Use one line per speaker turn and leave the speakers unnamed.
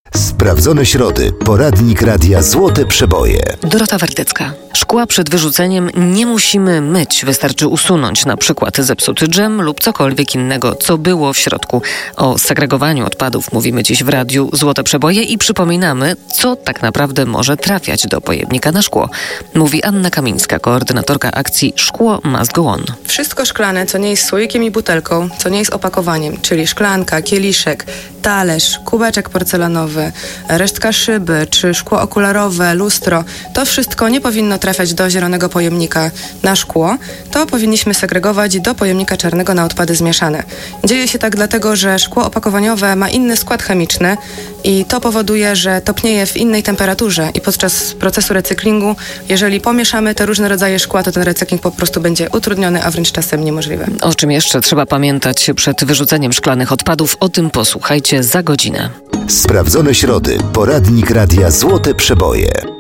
Sprawdzone środy. Poradnik Radia Złote Przeboje.
Dorota Wardecka. Szkła przed wyrzuceniem nie musimy myć. Wystarczy usunąć na przykład zepsuty dżem lub cokolwiek innego, co było w środku. O segregowaniu odpadów mówimy dziś w Radiu Złote Przeboje i przypominamy, co tak naprawdę może trafiać do pojemnika na szkło. Mówi Anna Kamińska, koordynatorka akcji Szkło Must Go On.
Wszystko szklane, co nie jest słoikiem i butelką, co nie jest opakowaniem, czyli szklanka, kieliszek, talerz, kubeczek porcelanowy, resztka szyby, czy szkło okularowe, lustro, to wszystko nie powinno trafiać do zielonego pojemnika na szkło. To powinniśmy segregować do pojemnika czarnego na odpady zmieszane. Dzieje się tak dlatego, że szkło opakowaniowe ma inny skład chemiczny i to powoduje, że topnieje w innej temperaturze i podczas procesu recyklingu, jeżeli pomieszamy te różne rodzaje szkła, to ten recykling po prostu będzie utrudniony, a wręcz czasem niemożliwy.
O czym jeszcze trzeba pamiętać przed wyrzuceniem szklanych odpadów? O tym posłuchajcie za godzinę.
Sprawdzone środy. Poradnik Radia Złote Przeboje.